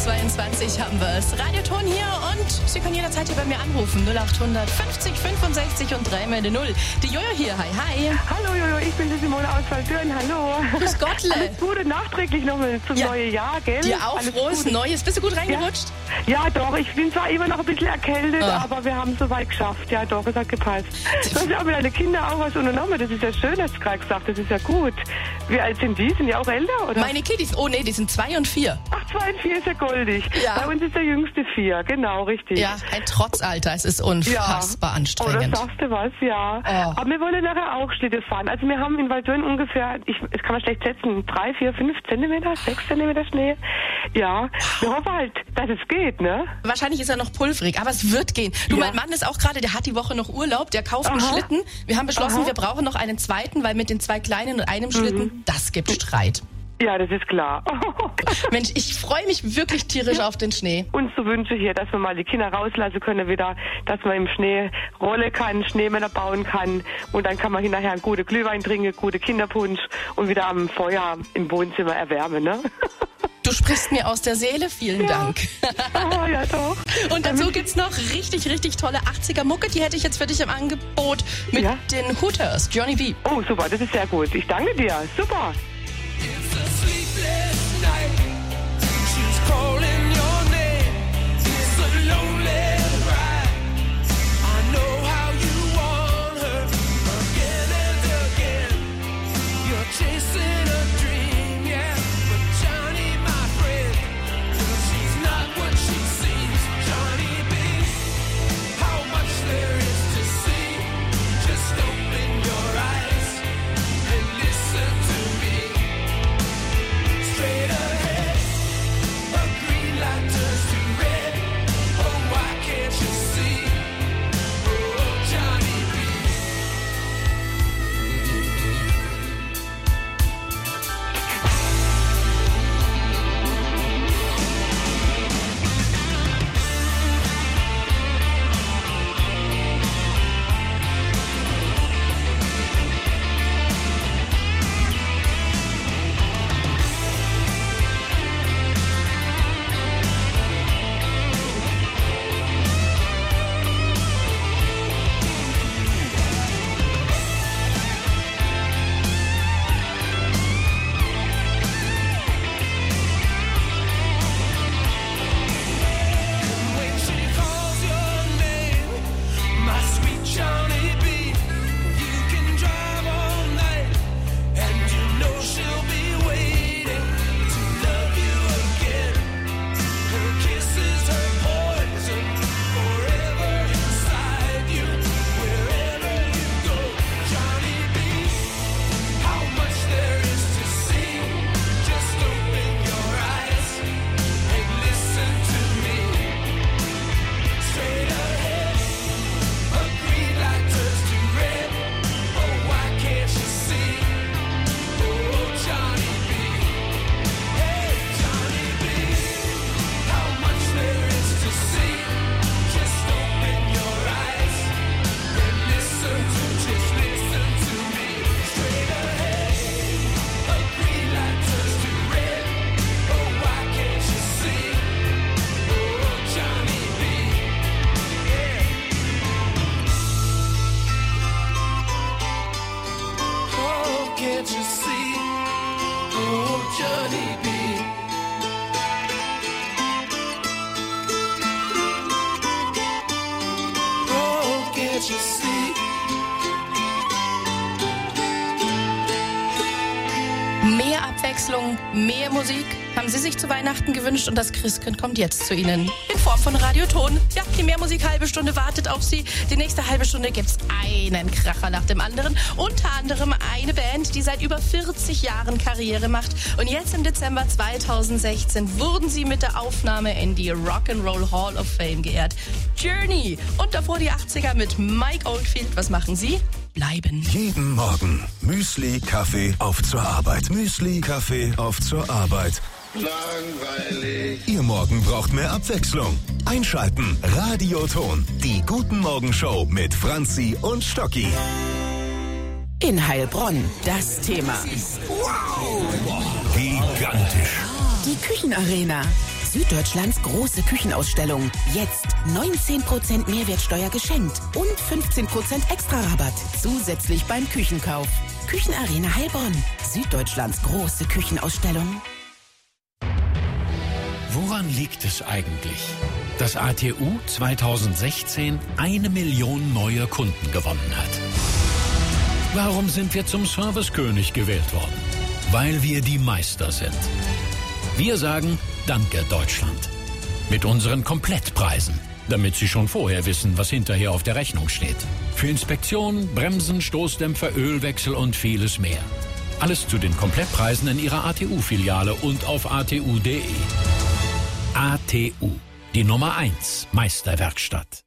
8:22 haben wir es. Radioton hier und Sie können jederzeit hier bei mir anrufen. 0800 50 65 und 3x0. Die Jojo hier, hi. Hallo Jojo, ich bin die Simone aus Waldürn, hallo. Grüß Gottle. Alles Gute nachträglich nochmal zum neuen Jahr, gell? Dir auch frohes Neues. Bist du gut reingerutscht? Ja, doch, ich bin zwar immer noch ein bisschen erkältet, aber wir haben es soweit geschafft. Ja, doch, es hat gepasst. Du hast ja auch mit deinen Kindern auch was unternommen, das ist ja schön, hast du gerade gesagt, das ist ja gut. Wie alt sind die? Sind die auch älter, oder? Meine Kiddies, die sind 2 und 4. Ach, 2 und 4 ist ja goldig. Ja. Bei uns ist der jüngste 4, genau, richtig. Ja, ein Trotzalter, es ist unfassbar anstrengend. Oder sagst du was, ja. Aber wir wollen nachher auch Schlitten fahren. Also wir haben in Waldürn ungefähr, das kann man schlecht schätzen, 3, 4, 5 Zentimeter, 6 Zentimeter Schnee. Ja, wir hoffen halt, dass es geht, ne? Wahrscheinlich ist er noch pulverig, aber es wird gehen. Du, mein Mann ist auch gerade, der hat die Woche noch Urlaub, der kauft einen Schlitten. Wir haben beschlossen, wir brauchen noch einen zweiten, weil mit den 2 kleinen und einem Schlitten, das gibt Streit. Ja, das ist klar. Mensch, ich freue mich wirklich tierisch auf den Schnee. Uns so wünsche hier, dass wir mal die Kinder rauslassen können wieder, dass man im Schnee rollen kann, Schneemänner bauen kann und dann kann man hinterher einen guten Glühwein trinken, gute Kinderpunsch und wieder am Feuer im Wohnzimmer erwärmen, ne? Du sprichst mir aus der Seele, vielen Dank. Oh, ja doch. Und dazu gibt's noch richtig, richtig tolle 80er Mucke, die hätte ich jetzt für dich im Angebot mit den Hooters, Johnny B. Oh, super, das ist sehr gut. Ich danke dir. Super. Mehr Abwechslung, mehr Musik haben Sie sich zu Weihnachten gewünscht und das Christkind kommt jetzt zu Ihnen in Form von Radioton. Ja, die Mehrmusik halbe Stunde wartet auf Sie. Die nächste halbe Stunde gibt's einen Kracher nach dem anderen. Unter anderem eine Band, die seit über 40 Jahren Karriere macht. Und jetzt im Dezember 2016 wurden sie mit der Aufnahme in die Rock'n'Roll Hall of Fame geehrt. Journey. Und davor die 80er mit Mike Oldfield. Was machen Sie? Bleiben. Jeden Morgen Müsli, Kaffee, auf zur Arbeit. Müsli, Kaffee, auf zur Arbeit. Langweilig. Ihr Morgen braucht mehr Abwechslung. Einschalten. Radioton. Die Guten Morgen Show mit Franzi und Stocki. In Heilbronn das Thema. Gigantisch. Die Küchenarena. Süddeutschlands große Küchenausstellung. Jetzt 19% Mehrwertsteuer geschenkt und 15% Extra-Rabatt. Zusätzlich beim Küchenkauf. Küchenarena Heilbronn. Süddeutschlands große Küchenausstellung. Woran liegt es eigentlich, dass ATU 2016 1 Million neue Kunden gewonnen hat? Warum sind wir zum Servicekönig gewählt worden? Weil wir die Meister sind. Wir sagen Danke, Deutschland. Mit unseren Komplettpreisen, damit Sie schon vorher wissen, was hinterher auf der Rechnung steht. Für Inspektion, Bremsen, Stoßdämpfer, Ölwechsel und vieles mehr. Alles zu den Komplettpreisen in Ihrer ATU-Filiale und auf atu.de. ATU, die Nummer 1 Meisterwerkstatt.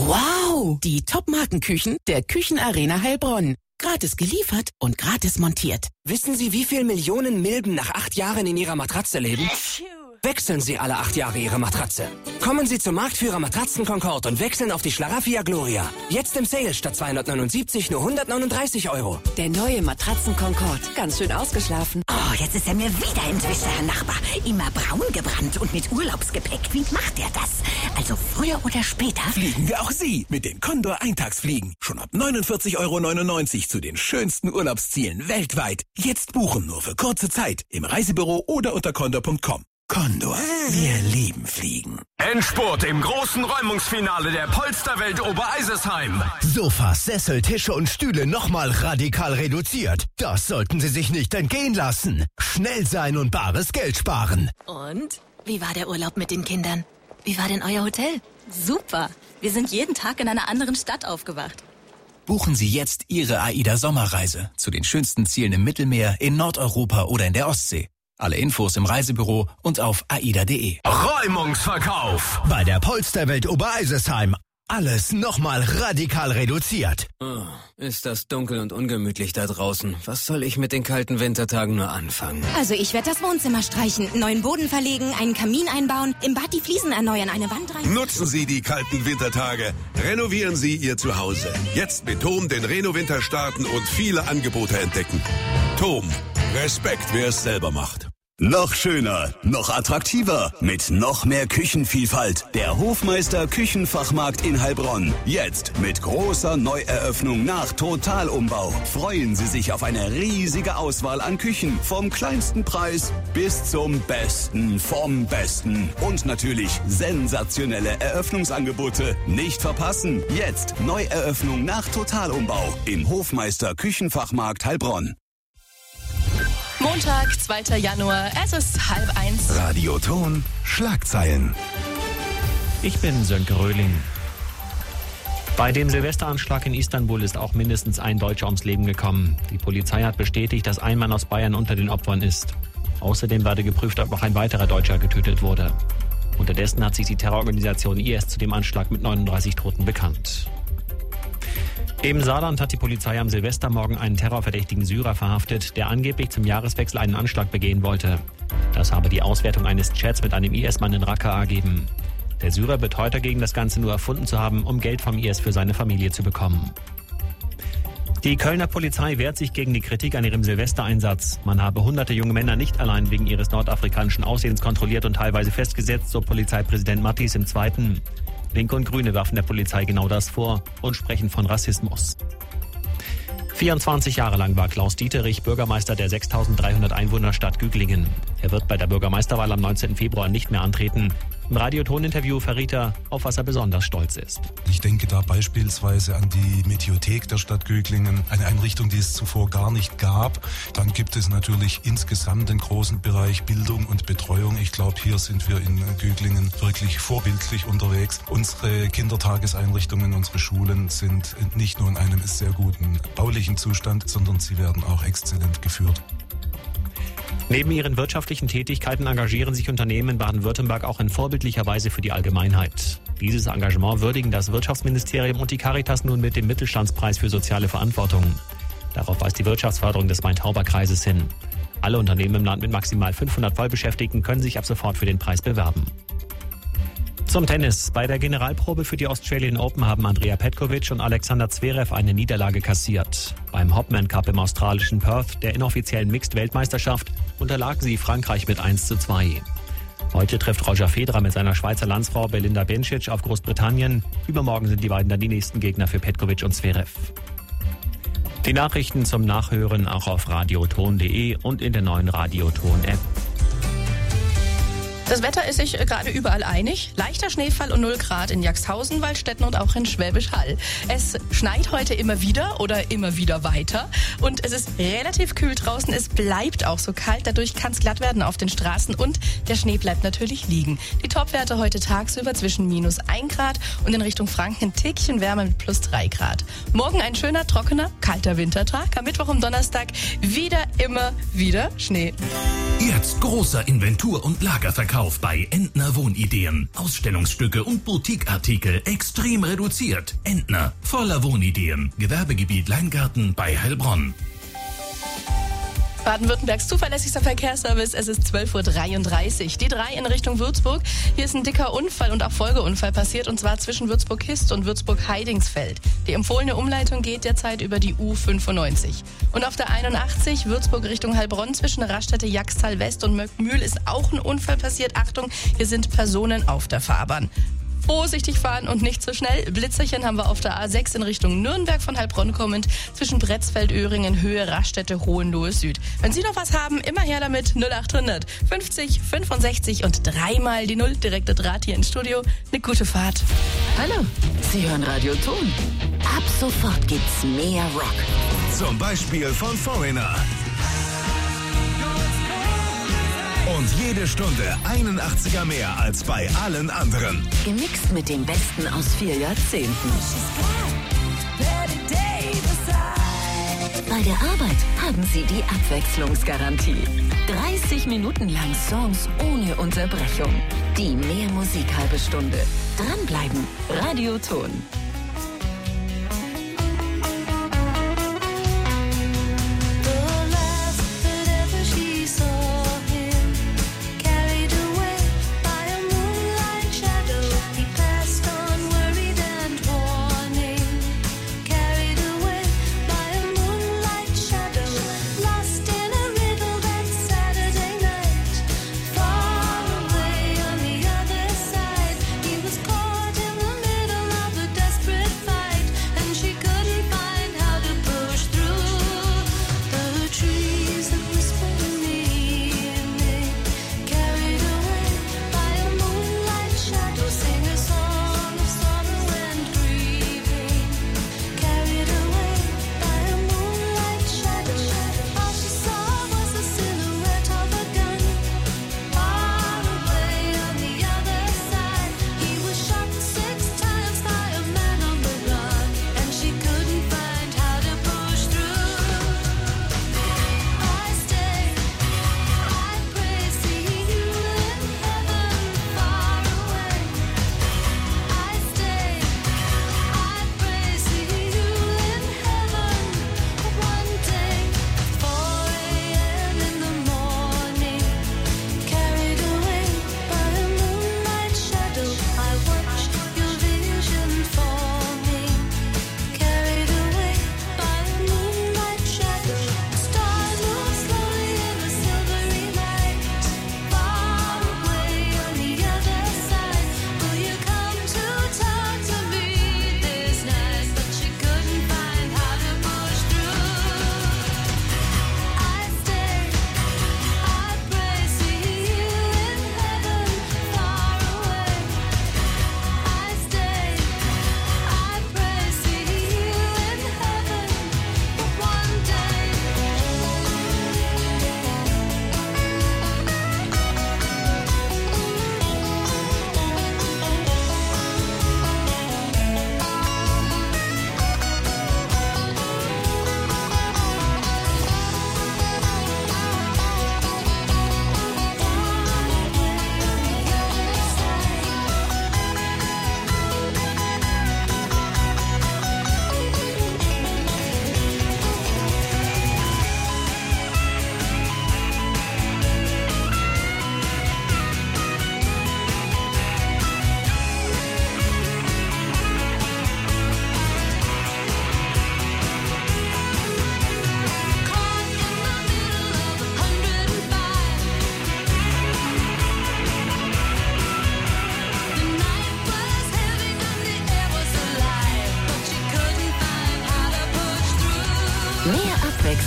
Wow, die Top-Markenküchen der Küchenarena Heilbronn. Gratis geliefert und gratis montiert. Wissen Sie, wie viele Millionen Milben nach 8 Jahren in Ihrer Matratze leben? Wechseln Sie alle 8 Jahre Ihre Matratze. Kommen Sie zum Marktführer Matratzen Concord und wechseln auf die Schlaraffia Gloria. Jetzt im Sale statt 279 nur 139 €. Der neue Matratzen Concord. Ganz schön ausgeschlafen. Oh, jetzt ist er mir wieder entwischt, Herr Nachbar. Immer braun gebrannt und mit Urlaubsgepäck. Wie macht er das? Also früher oder später? Fliegen wir auch Sie mit den Condor Eintagsfliegen. Schon ab 49,99 € zu den schönsten Urlaubszielen weltweit. Jetzt buchen nur für kurze Zeit im Reisebüro oder unter condor.com. Condor, wir lieben Fliegen. Endspurt im großen Räumungsfinale der Polsterwelt Obereisesheim. Sofas, Sessel, Tische und Stühle nochmal radikal reduziert. Das sollten Sie sich nicht entgehen lassen. Schnell sein und bares Geld sparen. Und? Wie war der Urlaub mit den Kindern? Wie war denn euer Hotel? Super. Wir sind jeden Tag in einer anderen Stadt aufgewacht. Buchen Sie jetzt Ihre AIDA-Sommerreise zu den schönsten Zielen im Mittelmeer, in Nordeuropa oder in der Ostsee. Alle Infos im Reisebüro und auf aida.de. Räumungsverkauf. Bei der Polsterwelt Obereisesheim. Alles nochmal radikal reduziert. Oh, ist das dunkel und ungemütlich da draußen. Was soll ich mit den kalten Wintertagen nur anfangen? Also ich werde das Wohnzimmer streichen, neuen Boden verlegen, einen Kamin einbauen, im Bad die Fliesen erneuern, eine Wand rein... Nutzen Sie die kalten Wintertage. Renovieren Sie Ihr Zuhause. Jetzt mit TOM den Reno-Winter starten und viele Angebote entdecken. TOM. Respekt, wer es selber macht. Noch schöner, noch attraktiver, mit noch mehr Küchenvielfalt. Der Hofmeister Küchenfachmarkt in Heilbronn. Jetzt mit großer Neueröffnung nach Totalumbau. Freuen Sie sich auf eine riesige Auswahl an Küchen. Vom kleinsten Preis bis zum Besten vom Besten. Und natürlich sensationelle Eröffnungsangebote. Nicht verpassen. Jetzt Neueröffnung nach Totalumbau im Hofmeister Küchenfachmarkt Heilbronn. Montag, 2. Januar, es ist 12:30. Radioton, Schlagzeilen. Ich bin Sönke Röhling. Bei dem Silvesteranschlag in Istanbul ist auch mindestens ein Deutscher ums Leben gekommen. Die Polizei hat bestätigt, dass ein Mann aus Bayern unter den Opfern ist. Außerdem werde geprüft, ob noch ein weiterer Deutscher getötet wurde. Unterdessen hat sich die Terrororganisation IS zu dem Anschlag mit 39 Toten bekannt. Im Saarland hat die Polizei am Silvestermorgen einen terrorverdächtigen Syrer verhaftet, der angeblich zum Jahreswechsel einen Anschlag begehen wollte. Das habe die Auswertung eines Chats mit einem IS-Mann in Raqqa ergeben. Der Syrer beteuert dagegen, das Ganze nur erfunden zu haben, um Geld vom IS für seine Familie zu bekommen. Die Kölner Polizei wehrt sich gegen die Kritik an ihrem Silvestereinsatz. Man habe hunderte junge Männer nicht allein wegen ihres nordafrikanischen Aussehens kontrolliert und teilweise festgesetzt, so Polizeipräsident Mattis im Zweiten. Linke und Grüne werfen der Polizei genau das vor und sprechen von Rassismus. 24 Jahre lang war Klaus Dieterich Bürgermeister der 6.300 Einwohnerstadt Güglingen. Er wird bei der Bürgermeisterwahl am 19. Februar nicht mehr antreten. Im Radioton-Interview verriet er, auf was er besonders stolz ist. Ich denke da beispielsweise an die Mediothek der Stadt Güglingen, eine Einrichtung, die es zuvor gar nicht gab. Dann gibt es natürlich insgesamt den großen Bereich Bildung und Betreuung. Ich glaube, hier sind wir in Güglingen wirklich vorbildlich unterwegs. Unsere Kindertageseinrichtungen, unsere Schulen sind nicht nur in einem sehr guten baulichen Zustand, sondern sie werden auch exzellent geführt. Neben ihren wirtschaftlichen Tätigkeiten engagieren sich Unternehmen in Baden-Württemberg auch in vorbildlicher Weise für die Allgemeinheit. Dieses Engagement würdigen das Wirtschaftsministerium und die Caritas nun mit dem Mittelstandspreis für soziale Verantwortung. Darauf weist die Wirtschaftsförderung des Main-Tauber-Kreises hin. Alle Unternehmen im Land mit maximal 500 Vollbeschäftigten können sich ab sofort für den Preis bewerben. Zum Tennis. Bei der Generalprobe für die Australian Open haben Andrea Petkovic und Alexander Zverev eine Niederlage kassiert. Beim Hopman Cup im australischen Perth, der inoffiziellen Mixed-Weltmeisterschaft, unterlagen sie Frankreich mit 1:2. Heute trifft Roger Federer mit seiner Schweizer Landsfrau Belinda Bencic auf Großbritannien. Übermorgen sind die beiden dann die nächsten Gegner für Petkovic und Zverev. Die Nachrichten zum Nachhören auch auf radioton.de und in der neuen Radioton-App. Das Wetter ist sich gerade überall einig. Leichter Schneefall und 0 Grad in Jagsthausen, Waldstätten und auch in Schwäbisch Hall. Es schneit heute immer wieder oder immer wieder weiter. Und es ist relativ kühl draußen. Es bleibt auch so kalt. Dadurch kann es glatt werden auf den Straßen. Und der Schnee bleibt natürlich liegen. Die Topwerte heute tagsüber zwischen -1 Grad und in Richtung Franken ein Tickchen wärmer mit +3 Grad. Morgen ein schöner, trockener, kalter Wintertag. Am Mittwoch und Donnerstag immer wieder Schnee. Jetzt großer Inventur- und Lagerverkauf bei Entner Wohnideen. Ausstellungsstücke und Boutiqueartikel extrem reduziert. Entner, voller Wohnideen. Gewerbegebiet Leingarten bei Heilbronn. Baden-Württembergs zuverlässigster Verkehrsservice, es ist 12:33 Uhr. Die 3 in Richtung Würzburg. Hier ist ein dicker Unfall und auch Folgeunfall passiert, und zwar zwischen Würzburg-Hist und Würzburg-Heidingsfeld. Die empfohlene Umleitung geht derzeit über die U95. Und auf der 81 Würzburg Richtung Heilbronn zwischen Raststätte Jagsthal West und Möckmühl ist auch ein Unfall passiert. Achtung, hier sind Personen auf der Fahrbahn. Vorsichtig fahren und nicht zu schnell. Blitzerchen haben wir auf der A6 in Richtung Nürnberg von Heilbronn kommend zwischen Bretzfeld-Öhringen, Höhe Raststätte Hohenlohe Süd. Wenn Sie noch was haben, immer her damit. 0800 50 65 und 3 die 0. Direkte Draht hier ins Studio. Eine gute Fahrt. Hallo, Sie hören Radio Ton. Ab sofort gibt's mehr Rock. Zum Beispiel von Foreigner. Und jede Stunde einen 80er mehr als bei allen anderen. Gemixt mit dem Besten aus 4 Jahrzehnten. Bei der Arbeit haben Sie die Abwechslungsgarantie. 30 Minuten lang Songs ohne Unterbrechung. Die Mehr Musik halbe Stunde. Dranbleiben. Radio Ton.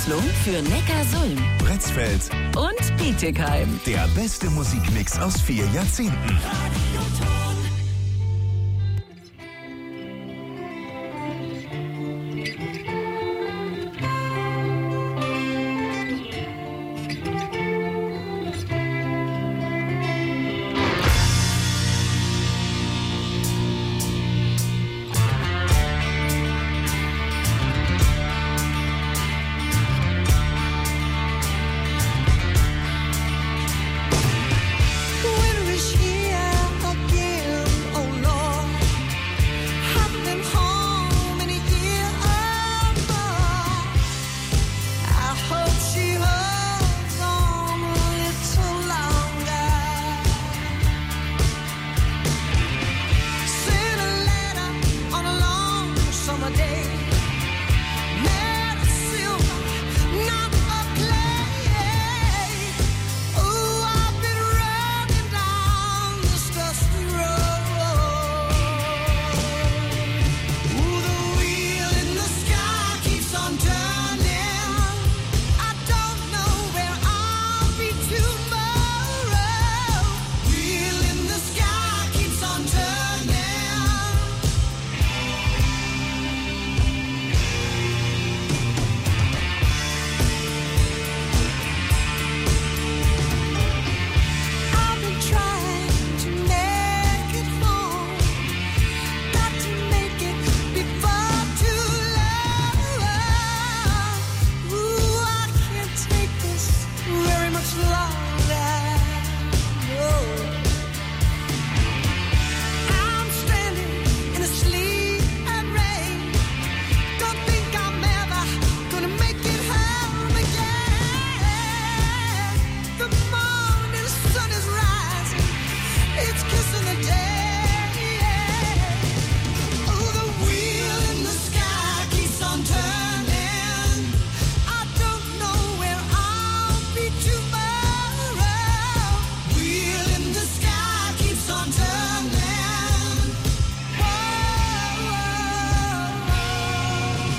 Abwechslung für Neckarsulm, Bretzfeld und Bietigheim. Der beste Musikmix aus 4 Jahrzehnten. Radio Ton.